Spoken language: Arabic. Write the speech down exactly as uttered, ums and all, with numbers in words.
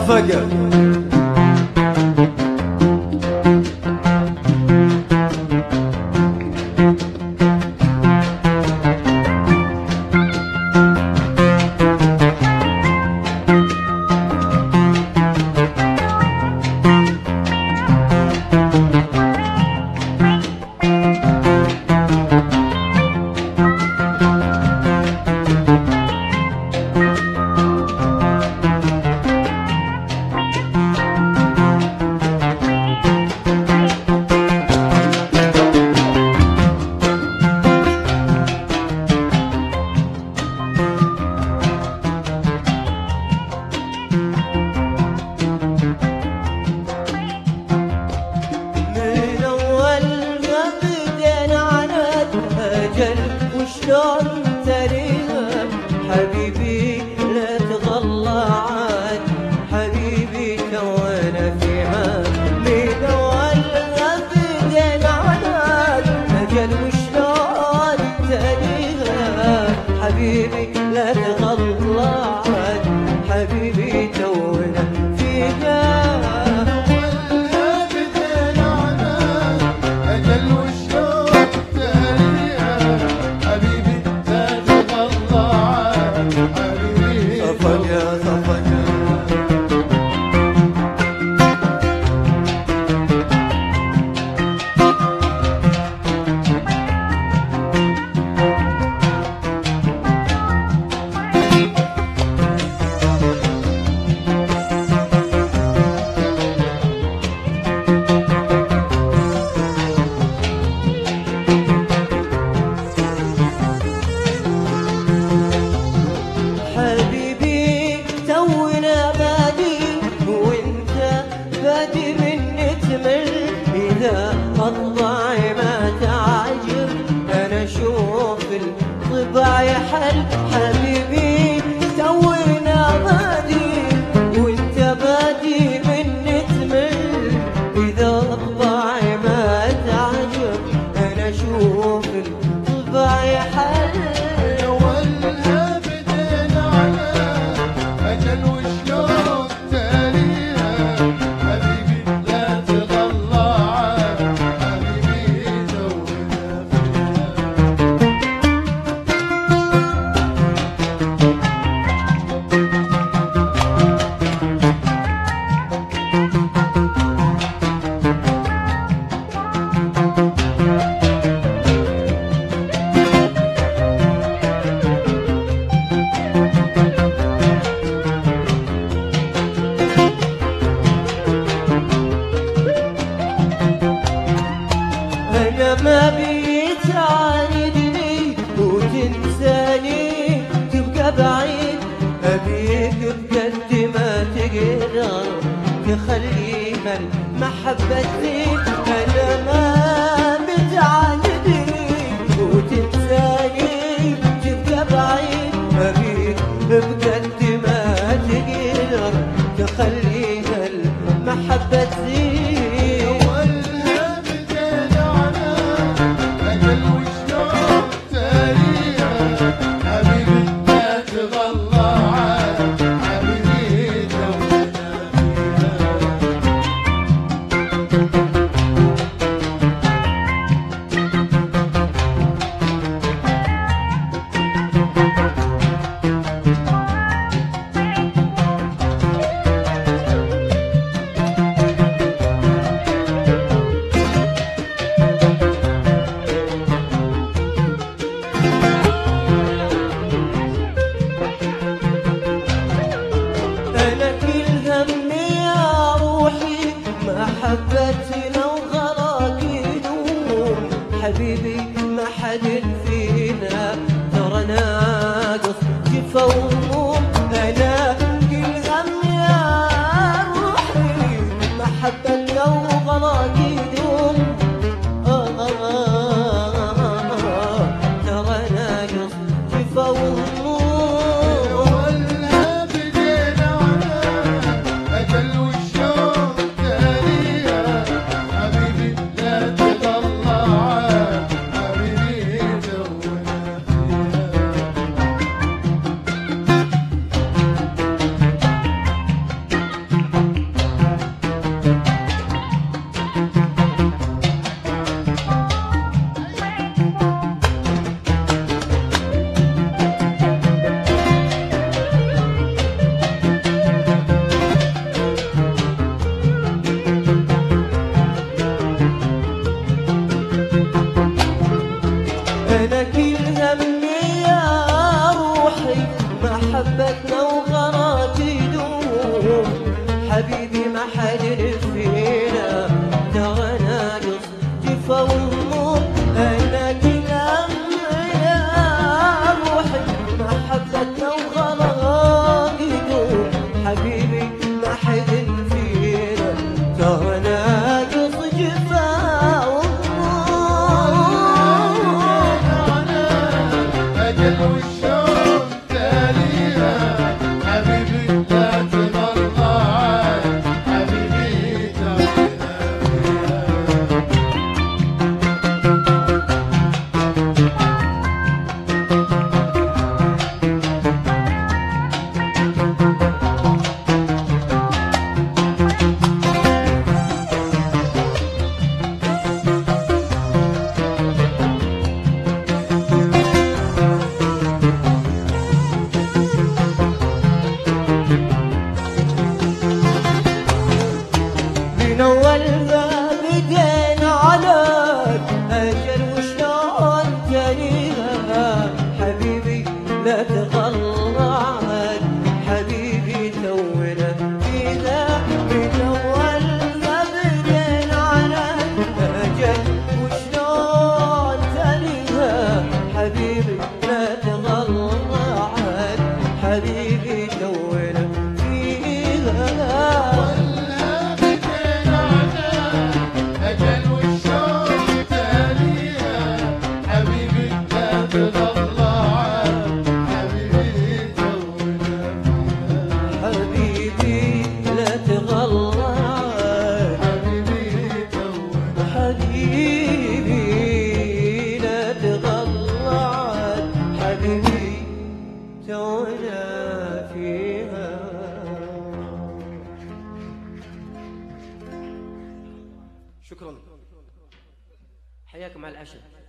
صفقة. وشلون تريها حبيبي لا تغلى عاد حبيبي تونا فيها من اول ابدا عناد اجل وشلون تريها حبيبي لا تغلى عاد حبيبي تونا فيها الطبع ما تعجب انا اشوف الطبع يحل حبيبي تونا بادي وانت بادي من تمل اذا الطبع ما تعجب انا اشوف الطبع يحل ولا بدينا على اجل وشلون تاليها حبيبي لا تغلى ما بيت عاندني وتنساني تبقى بعيد أبيك بجد ما تقدر تخليها المحبة تزيد أنا ما بتعاندني وتنساني تبقى بعيد أبيك بجد ما تقدر تخليها المحبة تزيد محبتنا وغراقي نوم حبيبي ما حد فينا ترى ناقص جفا وهموم انا كل هم يا روحي محبتنا وغراقي نوم آه آه آه ترى ناقص جفا وهموم محبتنا وغراك يدوم حبيبي ما حد فينا ترى ناقص جفا وهموم انا كلام يا روحي محبتنا وغراك يدوم حبيبي ما حد فينا ترى ناقص جفا وهموم أجل والشوق تاليها حبيبي لا تغلى حبيبي تعبنا فيها من أول ما بدينا عليك أجل وشلون تريها حبيبي لا تغلى عاد حبيبي تونا فيها من أول ما بدينا عليك أجل وشلون تريها حبيبي لا تغلى عاد حبيبي تونا فيها أجل والشوق تاليها حبيبي لا تغلى حبيبي تونا فيها حبيبي لا تغلى حبيبي تونا حبيبي لا تغلى حبيبي تونا فيها. شكرا حياكم على العشاء.